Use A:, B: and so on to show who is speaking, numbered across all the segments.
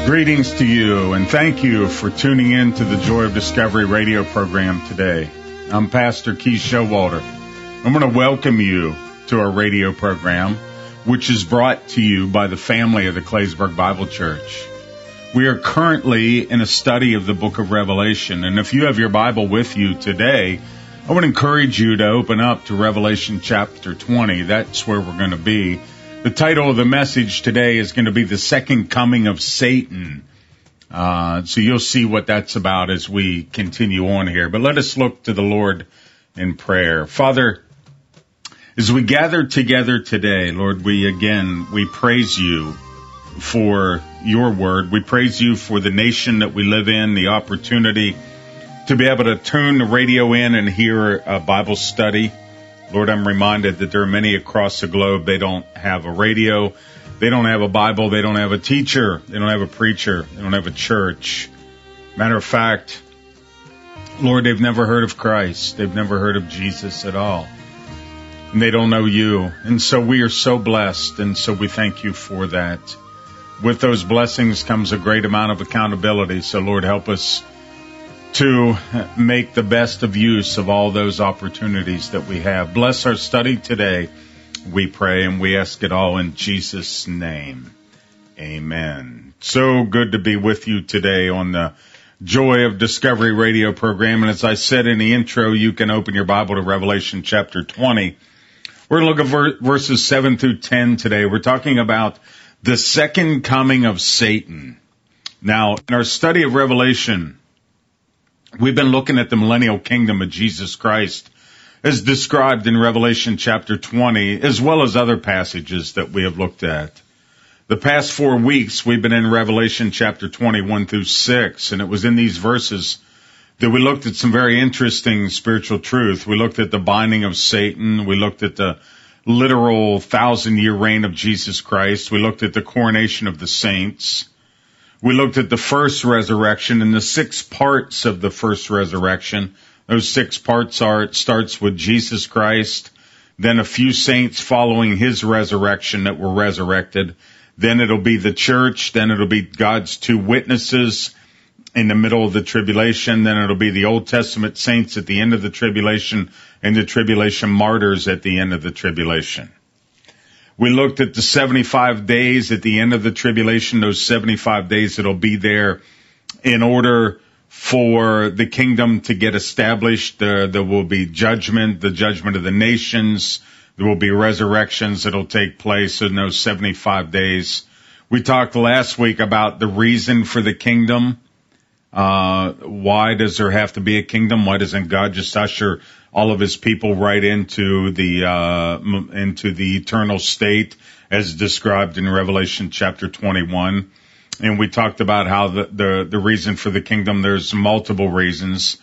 A: Greetings to you, and thank you for tuning in to the Joy of Discovery radio program today. I'm Pastor Keith Showalter. I'm going to welcome you to our radio program, which is brought to you by the family of the Claysburg Bible Church. We are currently in a study of the book of Revelation, and if you have your Bible with you today, I would encourage you to open up to Revelation chapter 20. That's where we're going to be. The title of the message today is going to be The Second Coming of Satan. So you'll see what that's about as we continue on here. But let us look to the Lord in prayer. Father, as we gather together today, Lord, we praise you for your word. We praise you for the nation that we live in, the opportunity to be able to tune the radio in and hear a Bible study. Lord, I'm reminded that there are many across the globe, they don't have a radio, they don't have a Bible, they don't have a teacher, they don't have a preacher, they don't have a church. Matter of fact, Lord, they've never heard of Christ. They've never heard of Jesus at all. And they don't know you. And so we are so blessed, and so we thank you for that. With those blessings comes a great amount of accountability. So, Lord, help us to make the best of use of all those opportunities that we have. Bless our study today, we pray, and we ask it all in Jesus' name. Amen. So good to be with you today on the Joy of Discovery radio program. And as I said in the intro, you can open your Bible to Revelation chapter 20. We're going to look at verses 7 through 10 today. We're talking about the second coming of Satan. Now, in our study of Revelation, we've been looking at the millennial kingdom of Jesus Christ as described in Revelation chapter 20, as well as other passages that we have looked at. The past 4 weeks, we've been in Revelation chapter 21 through 6, and it was in these verses that we looked at some very interesting spiritual truth. We looked at the binding of Satan. We looked at the literal 1,000-year reign of Jesus Christ. We looked at the coronation of the saints. We looked at the first resurrection and the 6 parts of the first resurrection. Those 6 parts are, it starts with Jesus Christ, then a few saints following his resurrection that were resurrected. Then it'll be the church. Then it'll be God's 2 witnesses in the middle of the tribulation. Then it'll be the Old Testament saints at the end of the tribulation and the tribulation martyrs at the end of the tribulation. We looked at the 75 days at the end of the tribulation, those 75 days that'll be there in order for the kingdom to get established. There will be judgment, the judgment of the nations. There will be resurrections that'll take place in those 75 days. We talked last week about the reason for the kingdom. Why does there have to be a kingdom? Why doesn't God just usher all of his people right into the eternal state as described in Revelation chapter 21? And we talked about how the reason for the kingdom, there's multiple reasons.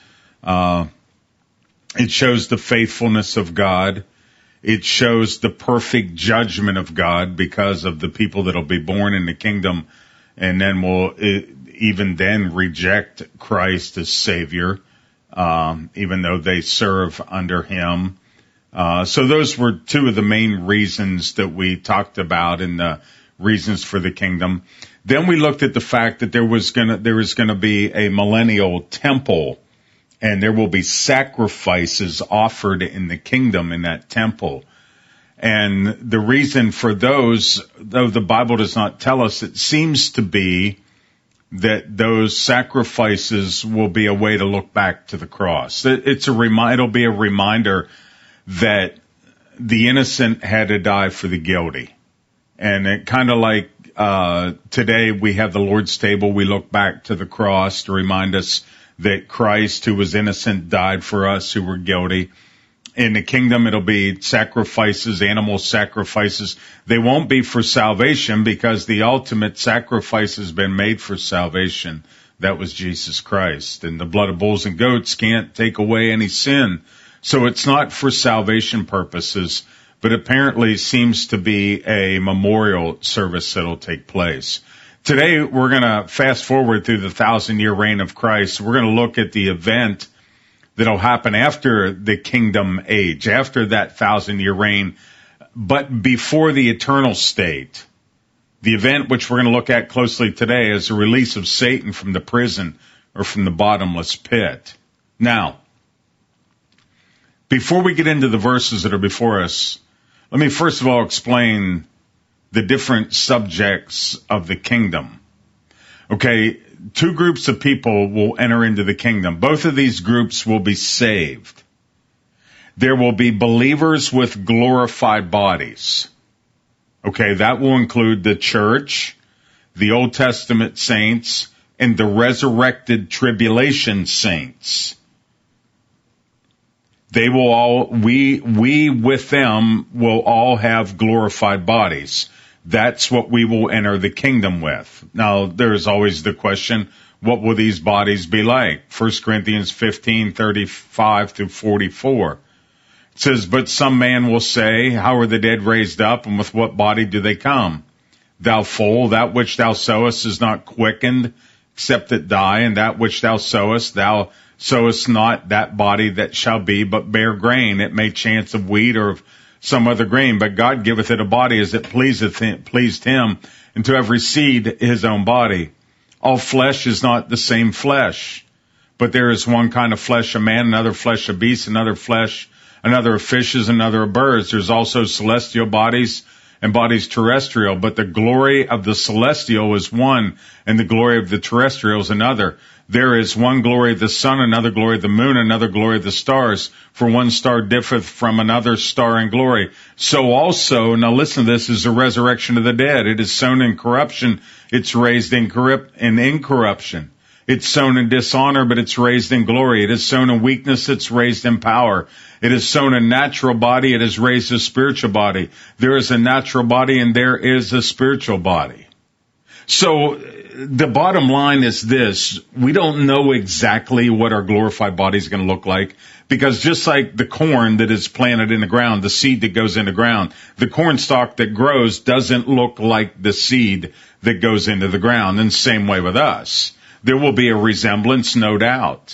A: It shows the faithfulness of God. It shows the perfect judgment of God because of the people that'll be born in the kingdom and then will even then reject Christ as Savior, even though they serve under him. So those were 2 of the main reasons that we talked about in the reasons for the kingdom. Then we looked at the fact that there is going to be a millennial temple, and there will be sacrifices offered in the kingdom in that temple. And the reason for those, though the Bible does not tell us, it seems to be that those sacrifices will be a way to look back to the cross. It'll be a reminder that the innocent had to die for the guilty. And it kind of like, today we have the Lord's table. We look back to the cross to remind us that Christ, who was innocent, died for us who were guilty. In the kingdom, it'll be sacrifices, animal sacrifices. They won't be for salvation because the ultimate sacrifice has been made for salvation. That was Jesus Christ. And the blood of bulls and goats can't take away any sin. So it's not for salvation purposes, but apparently seems to be a memorial service that'll take place. Today, we're going to fast forward through the 1,000-year reign of Christ. We're going to look at the event that'll happen after the kingdom age, after that 1,000-year reign, but before the eternal state. The event which we're going to look at closely today is the release of Satan from the prison or from the bottomless pit. Now, before we get into the verses that are before us, let me first of all explain the different subjects of the kingdom. Okay, two groups of people will enter into the kingdom. Both of these groups will be saved. There will be believers with glorified bodies. Okay, that will include the church, the Old Testament saints, and the resurrected tribulation saints. They will all, we with them will all have glorified bodies. That's what we will enter the kingdom with. Now, there's always the question, what will these bodies be like? 1 Corinthians 15:35 through 44. It says, but some man will say, how are the dead raised up, and with what body do they come? Thou fool, that which thou sowest is not quickened, except it die, and that which thou sowest not that body that shall be, but bare grain. It may chance of wheat or of some other grain, but God giveth it a body as it pleased him, and to every seed his own body. All flesh is not the same flesh, but there is one kind of flesh of man, another flesh of beasts, another of fishes, another of birds. There's also celestial bodies and bodies terrestrial, but the glory of the celestial is one, and the glory of the terrestrial is another. There is one glory of the sun, another glory of the moon, another glory of the stars. For one star differeth from another star in glory. So also, now listen to this, is the resurrection of the dead. It is sown in corruption, it's raised in incorruption. It's sown in dishonor, but it's raised in glory. It is sown in weakness, it's raised in power. It is sown a natural body, it is raised a spiritual body. There is a natural body and there is a spiritual body. So, the bottom line is this, we don't know exactly what our glorified body is going to look like, because just like the corn that is planted in the ground, the seed that goes in the ground, the corn stalk that grows doesn't look like the seed that goes into the ground, and same way with us. There will be a resemblance, no doubt.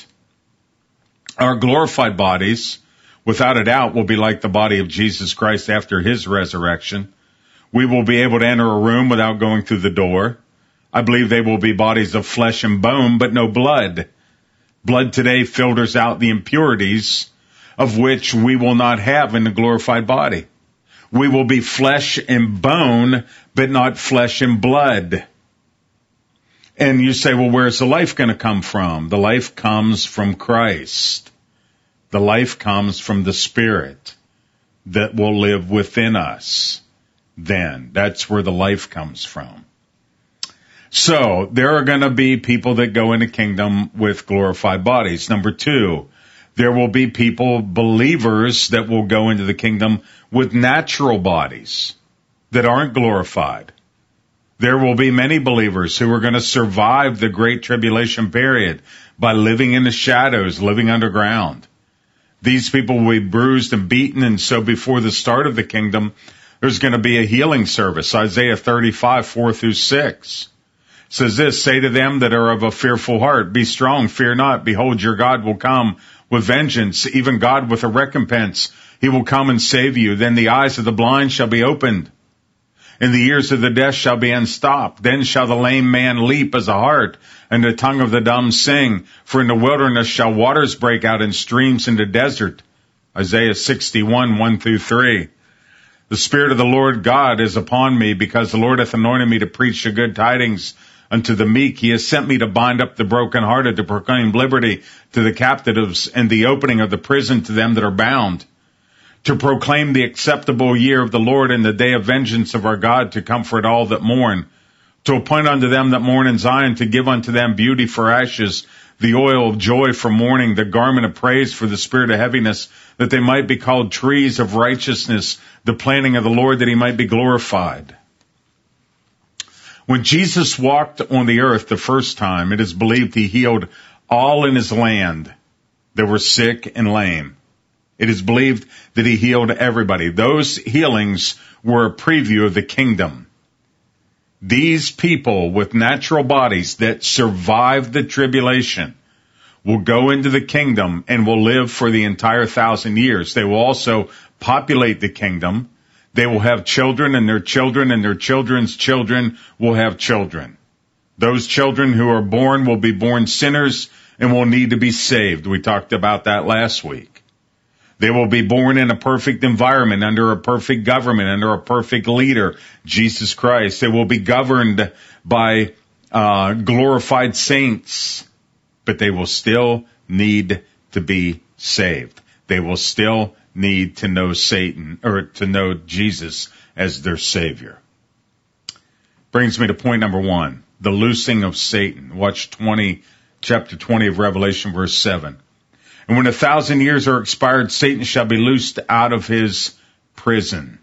A: Our glorified bodies, without a doubt, will be like the body of Jesus Christ after his resurrection. We will be able to enter a room without going through the door. I believe they will be bodies of flesh and bone, but no blood. Blood today filters out the impurities of which we will not have in the glorified body. We will be flesh and bone, but not flesh and blood. And you say, well, where's the life going to come from? The life comes from Christ. The life comes from the Spirit that will live within us. Then, that's where the life comes from. So, there are going to be people that go into kingdom with glorified bodies. Number two, there will be people, believers, that will go into the kingdom with natural bodies that aren't glorified. There will be many believers who are going to survive the Great Tribulation period by living in the shadows, living underground. These people will be bruised and beaten, and so before the start of the kingdom, there's going to be a healing service. Isaiah 35, 4 through 6. Says this, say to them that are of a fearful heart, be strong, fear not. Behold, your God will come with vengeance, even God with a recompense. He will come and save you. Then the eyes of the blind shall be opened, and the ears of the deaf shall be unstopped. Then shall the lame man leap as a hart, and the tongue of the dumb sing. For in the wilderness shall waters break out in streams in the desert. Isaiah 61, 1 through 3. The Spirit of the Lord God is upon me, because the Lord hath anointed me to preach the good tidings unto the meek. He has sent me to bind up the brokenhearted, to proclaim liberty to the captives, and the opening of the prison to them that are bound, to proclaim the acceptable year of the Lord and the day of vengeance of our God, to comfort all that mourn, to appoint unto them that mourn in Zion, to give unto them beauty for ashes, the oil of joy for mourning, the garment of praise for the spirit of heaviness, that they might be called trees of righteousness, the planting of the Lord, that he might be glorified. When Jesus walked on the earth the first time, it is believed he healed all in his land that were sick and lame. It is believed that he healed everybody. Those healings were a preview of the kingdom. These people with natural bodies that survived the tribulation will go into the kingdom and will live for the entire 1,000 years. They will also populate the kingdom. They will have children, and their children and their children's children will have children. Those children who are born will be born sinners and will need to be saved. We talked about that last week. They will be born in a perfect environment, under a perfect government, under a perfect leader, Jesus Christ. They will be governed by glorified saints, but they will still need to be saved. They will still need to know Satan, or to know Jesus as their Savior. Brings me to point number 1, the loosing of Satan. Watch chapter 20 of Revelation, verse 7. And when 1,000 years are expired, Satan shall be loosed out of his prison.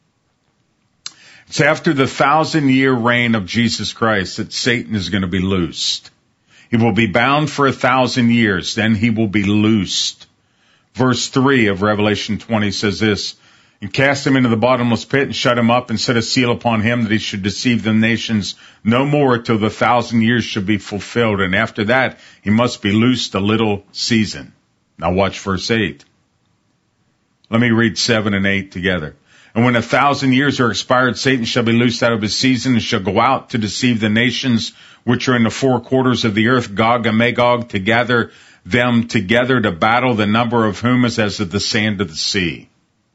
A: It's after the 1,000-year reign of Jesus Christ that Satan is going to be loosed. He will be bound for 1,000 years, then he will be loosed. Verse 3 of Revelation 20 says this, and cast him into the bottomless pit and shut him up and set a seal upon him that he should deceive the nations no more till the 1,000 years should be fulfilled. And after that, he must be loosed a little season. Now watch verse 8. Let me read 7 and 8 together. And when 1,000 years are expired, Satan shall be loosed out of his season and shall go out to deceive the nations which are in the four quarters of the earth, Gog and Magog, to gather them together to battle, the number of whom is as of the sand of the sea.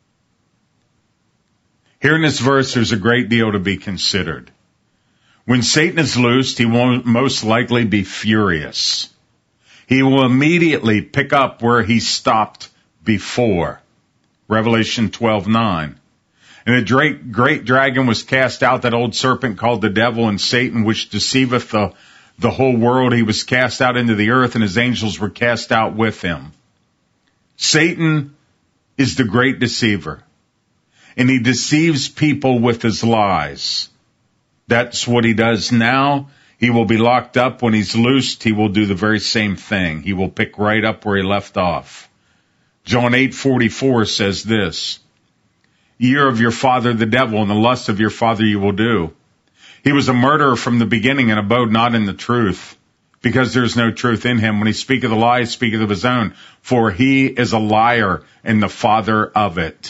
A: Here in this verse, there's a great deal to be considered. When Satan is loosed, he will most likely be furious. He will immediately pick up where he stopped before. Revelation 12:9. And the great dragon was cast out, that old serpent called the devil and Satan, which deceiveth the whole world. He was cast out into the earth, and his angels were cast out with him. Satan is the great deceiver, and he deceives people with his lies. That's what he does now. He will be locked up. When he's loosed, he will do the very same thing. He will pick right up where he left off. John 8:44 says this, ye are of your father the devil, and the lust of your father you will do. He was a murderer from the beginning, and abode not in the truth, because there is no truth in him. When he speaketh a lie, he speaketh of his own, for he is a liar and the father of it.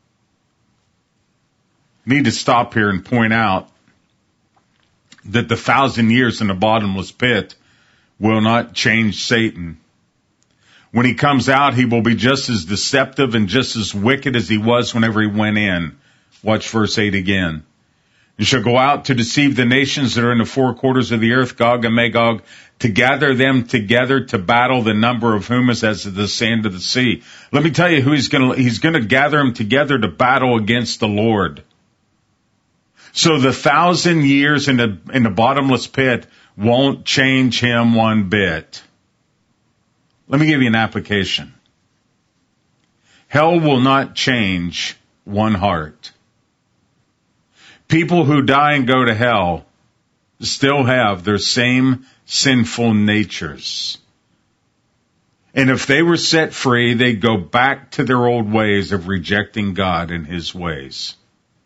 A: Need to stop here and point out that the 1,000 years in the bottomless pit will not change Satan. When he comes out, he will be just as deceptive and just as wicked as he was whenever he went in. Watch verse 8 again. And shall go out to deceive the nations that are in the four quarters of the earth, Gog and Magog, to gather them together to battle, the number of whom is as the sand of the sea. Let me tell you who he's going to gather them together to battle against the Lord. So the 1,000 years in the bottomless pit won't change him one bit. Let me give you an application. Hell will not change one heart. People who die and go to hell still have their same sinful natures. And if they were set free, they'd go back to their old ways of rejecting God and his ways.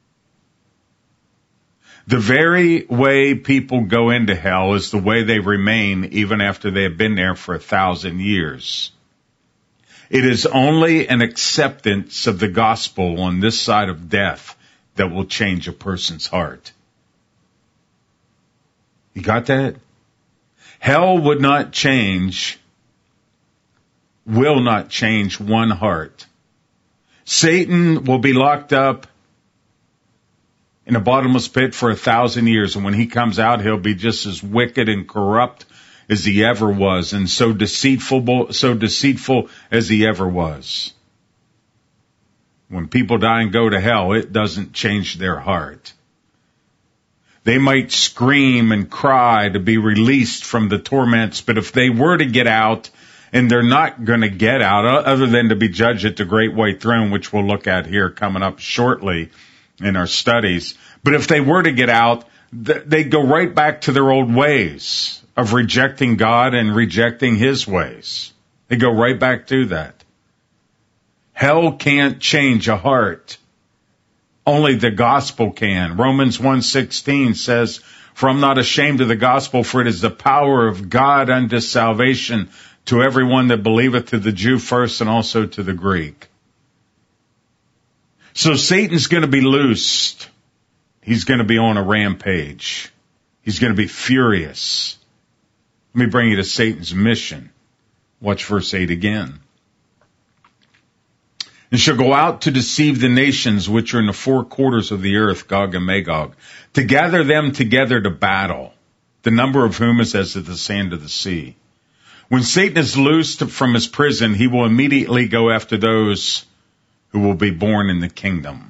A: The very way people go into hell is the way they remain even after they have been there for 1,000 years. It is only an acceptance of the gospel on this side of death that will change a person's heart. You got that? Hell will not change one heart. Satan will be locked up in a bottomless pit for 1,000 years, and when he comes out, he'll be just as wicked and corrupt as he ever was, and so deceitful as he ever was. When people die and go to hell, it doesn't change their heart. They might scream and cry to be released from the torments, but if they were to get out, and they're not going to get out other than to be judged at the great white throne, which we'll look at here coming up shortly in our studies. But if they were to get out, they'd go right back to their old ways of rejecting God and rejecting his ways. They go right back to that. Hell can't change a heart. Only the gospel can. Romans 1:16 says, for I'm not ashamed of the gospel, for it is the power of God unto salvation to everyone that believeth, to the Jew first and also to the Greek. So Satan's going to be loosed. He's going to be on a rampage. He's going to be furious. Let me bring you to Satan's mission. Watch verse 8 again. And shall go out to deceive the nations which are in the four quarters of the earth, Gog and Magog, to gather them together to battle, the number of whom is as the sand of the sea. When Satan is loosed from his prison, he will immediately go after those who will be born in the kingdom.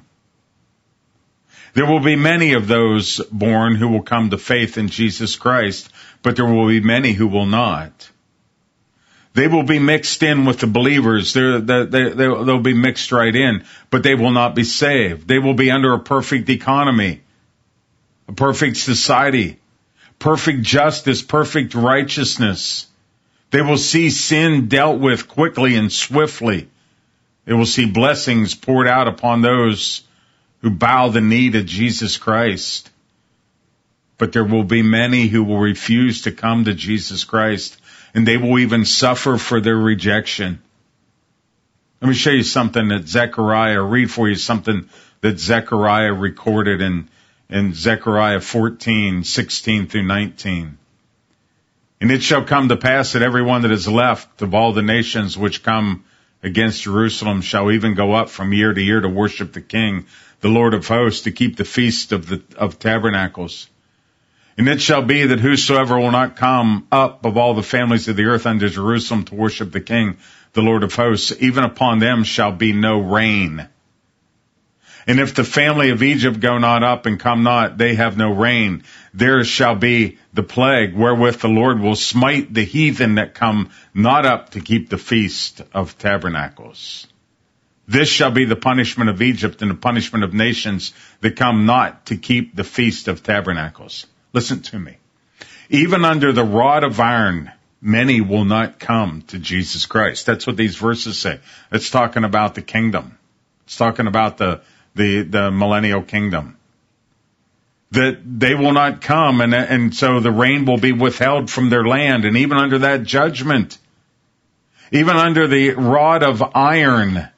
A: There will be many of those born who will come to faith in Jesus Christ, but there will be many who will not. They will be mixed in with the believers. They'll be mixed right in, but they will not be saved. They will be under a perfect economy, a perfect society, perfect justice, perfect righteousness. They will see sin dealt with quickly and swiftly. They will see blessings poured out upon those who bow the knee to Jesus Christ. But there will be many who will refuse to come to Jesus Christ, and they will even suffer for their rejection. Let me show you something that read for you something that Zechariah recorded in Zechariah 14:16 through 19. And it shall come to pass that every one that is left of all the nations which come against Jerusalem shall even go up from year to year to worship the King, the Lord of hosts, to keep the feast of tabernacles. And it shall be that whosoever will not come up of all the families of the earth unto Jerusalem to worship the King, the Lord of hosts, even upon them shall be no rain. And if the family of Egypt go not up and come not, they have no rain. There shall be the plague wherewith the Lord will smite the heathen that come not up to keep the feast of tabernacles. This shall be the punishment of Egypt and the punishment of nations that come not to keep the feast of tabernacles. Listen to me. Even under the rod of iron, many will not come to Jesus Christ. That's what these verses say. It's talking about the kingdom. It's talking about the millennial kingdom. That they will not come, and so the rain will be withheld from their land, and even under that judgment, even under the rod of iron,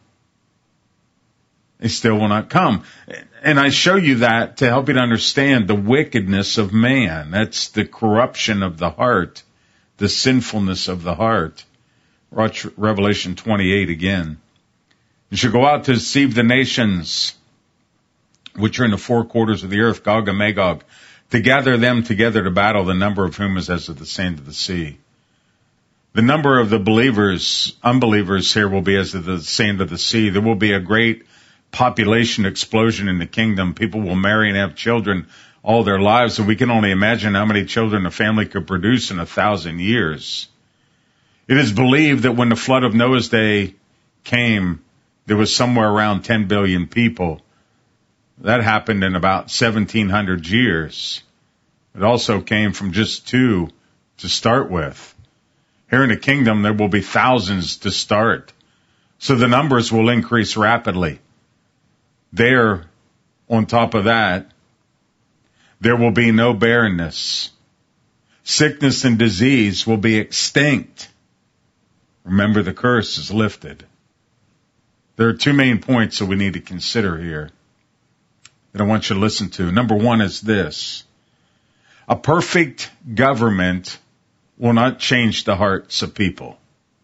A: they still will not come. And I show you that to help you to understand the wickedness of man. That's the corruption of the heart, the sinfulness of the heart. Watch Revelation 28 again. You shall go out to deceive the nations which are in the four quarters of the earth, Gog and Magog, to gather them together to battle, the number of whom is as of the sand of the sea. The number of the unbelievers here will be as of the sand of the sea. There will be a great population explosion in the kingdom. People will marry and have children all their lives, and we can only imagine how many children a family could produce in 1,000 years. It is believed that when the flood of Noah's day came, there was somewhere around 10 billion people. That happened in about 1,700 years. It also came from just 2 to start with. Here in the kingdom, there will be thousands to start. So the numbers will increase rapidly. There, on top of that, there will be no barrenness. Sickness and disease will be extinct. Remember, the curse is lifted. There are 2 main points that we need to consider here that I want you to listen to. Number 1 is this. A perfect government will not change the hearts of people.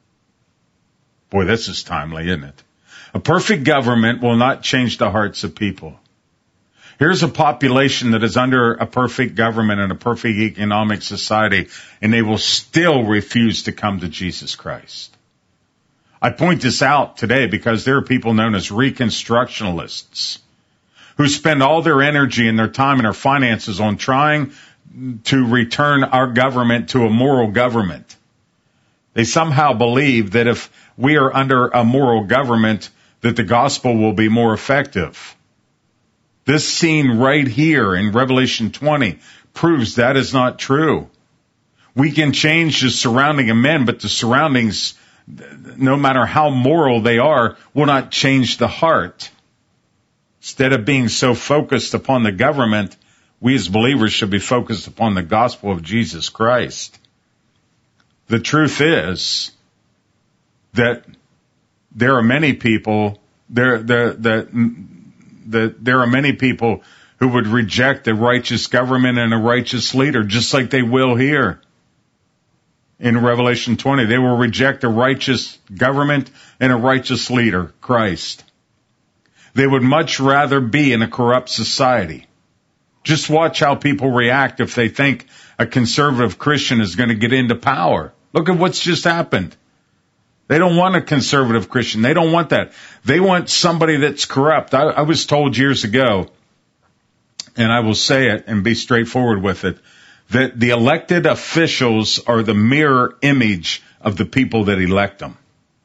A: Boy, this is timely, isn't it? A perfect government will not change the hearts of people. Here's a population that is under a perfect government and a perfect economic society, and they will still refuse to come to Jesus Christ. I point this out today because there are people known as Reconstructionists who spend all their energy and their time and their finances on trying to return our government to a moral government. They somehow believe that if we are under a moral government, that the gospel will be more effective. This scene right here in Revelation 20 proves that is not true. We can change the surrounding of men, but the surroundings, no matter how moral they are, will not change the heart. Instead of being so focused upon the government, we as believers should be focused upon the gospel of Jesus Christ. The truth is that there are many people that that there are many people who would reject a righteous government and a righteous leader, just like they will here. In Revelation 20, they will reject a righteous government and a righteous leader, Christ. They would much rather be in a corrupt society. Just watch how people react if they think a conservative Christian is going to get into power. Look at what's just happened. They don't want a conservative Christian. They don't want that. They want somebody that's corrupt. I was told years ago, and I will say it and be straightforward with it, that the elected officials are the mirror image of the people that elect them.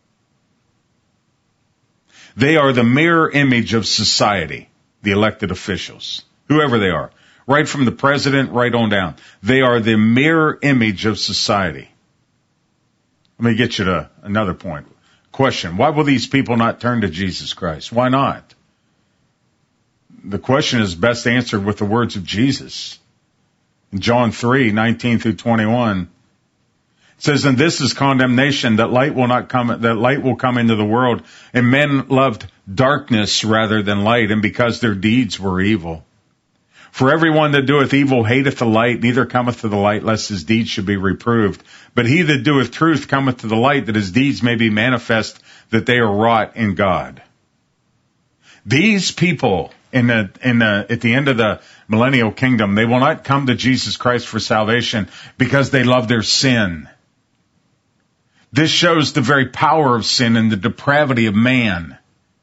A: They are the mirror image of society, the elected officials, whoever they are, right from the president right on down. They are the mirror image of society. Let me get you to another point. Question, why will these people not turn to Jesus Christ? Why not? The question is best answered with the words of Jesus. In John 3:19 through 21, it says, "And this is condemnation, that light will come into the world, and men loved darkness rather than light, and because their deeds were evil. For everyone that doeth evil hateth the light, neither cometh to the light, lest his deeds should be reproved. But he that doeth truth cometh to the light, that his deeds may be manifest, that they are wrought in God." These people at the end of the millennial kingdom, they will not come to Jesus Christ for salvation because they love their sin. This shows the very power of sin and the depravity of man.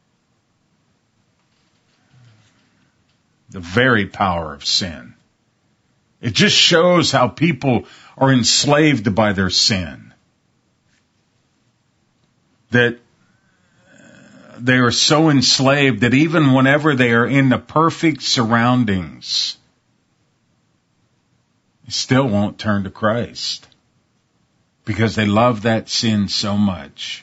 A: The very power of sin. It just shows how people are enslaved by their sin. That they are so enslaved that even whenever they are in the perfect surroundings, they still won't turn to Christ because they love that sin so much.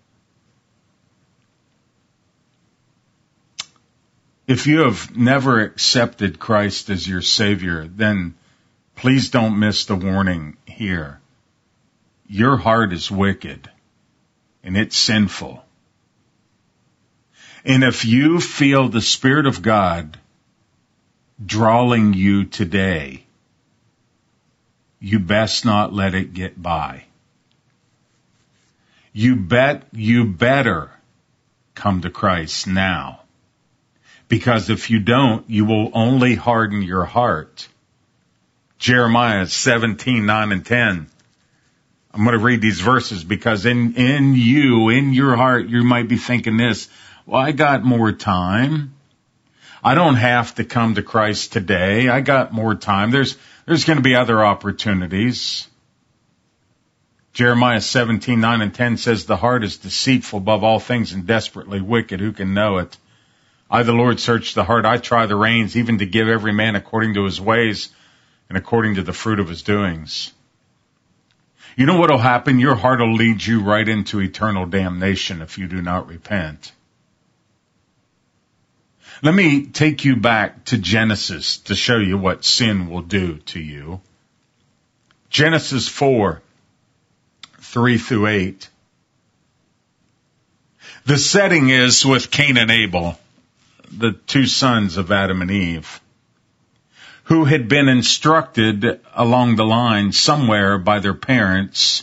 A: If you have never accepted Christ as your Savior, then please don't miss the warning here. Your heart is wicked and it's sinful. And if you feel the Spirit of God drawing you today, you best not let it get by. You better come to Christ now. Because if you don't, you will only harden your heart. Jeremiah 17:9 and 10. I'm going to read these verses because in your heart, you might be thinking this, well, I got more time. I don't have to come to Christ today. I got more time. There's going to be other opportunities. Jeremiah 17:9 and 10 says, "The heart is deceitful above all things and desperately wicked. Who can know it? I, the Lord, search the heart. I try the reins, even to give every man according to his ways and according to the fruit of his doings." You know what will happen? Your heart will lead you right into eternal damnation if you do not repent. Let me take you back to Genesis to show you what sin will do to you. Genesis 4:3 through 8. The setting is with Cain and Abel, the two sons of Adam and Eve, who had been instructed along the line somewhere by their parents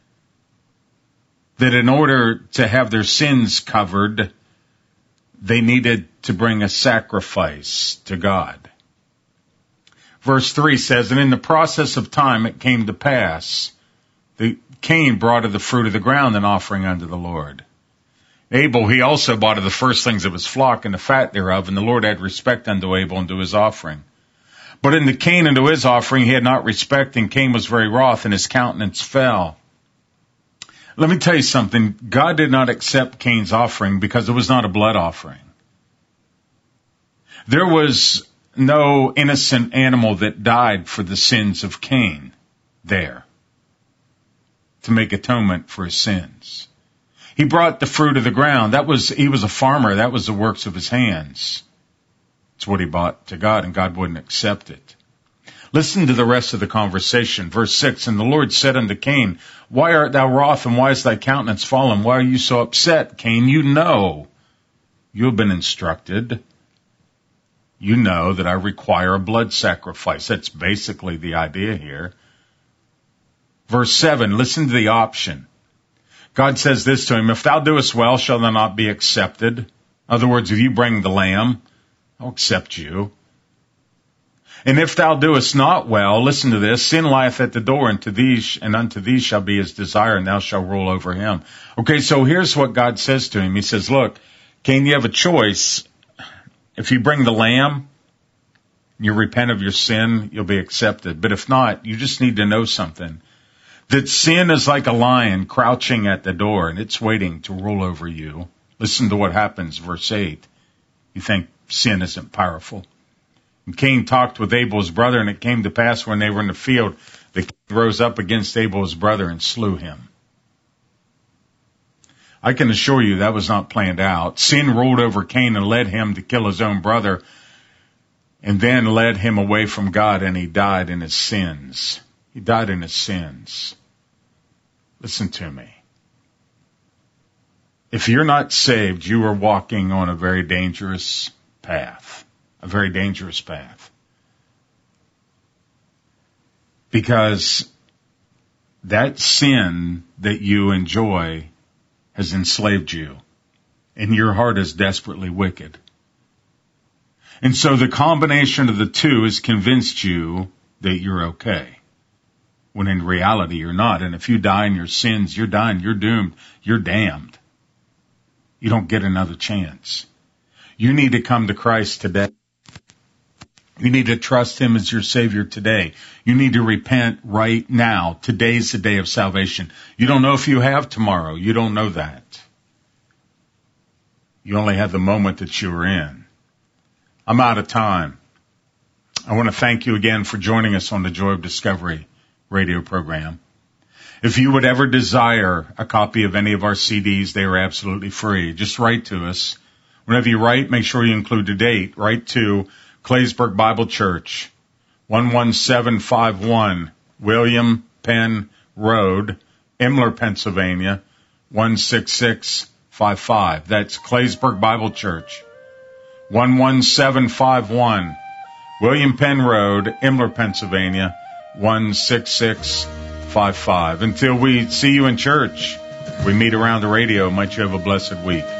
A: that in order to have their sins covered, they needed to bring a sacrifice to God. Verse 3 says, "And in the process of time it came to pass, that Cain brought of the fruit of the ground an offering unto the Lord. Abel, he also bought of the firstlings of his flock and the fat thereof, and the Lord had respect unto Abel and to his offering. But unto Cain and to his offering he had not respect, and Cain was very wroth, and his countenance fell." Let me tell you something. God did not accept Cain's offering because it was not a blood offering. There was no innocent animal that died for the sins of Cain there to make atonement for his sins. He brought the fruit of the ground. He was a farmer. That was the works of his hands. It's what he brought to God, and God wouldn't accept it. Listen to the rest of the conversation. Verse 6, "And the Lord said unto Cain, Why art thou wroth, and why is thy countenance fallen? Why are you so upset, Cain? You know you have been instructed. you know that I require a blood sacrifice. That's basically the idea here. Verse 7, listen to the option. God says this to him, if thou doest well, shall thou not be accepted? In other words, if you bring the lamb, I'll accept you. And if thou doest not well, listen to this, sin lieth at the door, and unto thee shall be his desire, and thou shalt rule over him. Okay, so here's what God says to him. He says, look, Cain, you have a choice. If you bring the lamb, you repent of your sin, you'll be accepted. But if not, you just need to know something. That sin is like a lion crouching at the door, and it's waiting to rule over you. Listen to what happens, verse 8. You think sin isn't powerful. And Cain talked with Abel his brother, and it came to pass when they were in the field, that Cain rose up against Abel his brother and slew him. I can assure you that was not planned out. Sin ruled over Cain and led him to kill his own brother, and then led him away from God, and he died in his sins. He died in his sins. Listen to me. If you're not saved, you are walking on a very dangerous path. A very dangerous path. Because that sin that you enjoy has enslaved you, and your heart is desperately wicked. And so the combination of the two has convinced you that you're okay, when in reality you're not. And if you die in your sins, you're dying, you're doomed, you're damned. You don't get another chance. You need to come to Christ today. You need to trust him as your Savior today. You need to repent right now. Today's the day of salvation. You don't know if you have tomorrow. You don't know that. You only have the moment that you are in. I'm out of time. I want to thank you again for joining us on the Joy of Discovery radio program. If you would ever desire a copy of any of our CDs, they are absolutely free. Just write to us. Whenever you write, make sure you include the date. Write to Claysburg Bible Church, 11751 William Penn Road, Imler, Pennsylvania, 16655. That's Claysburg Bible Church, 11751 William Penn Road, Imler, Pennsylvania, 16655. Until we see you in church, we meet around the radio. Might you have a blessed week.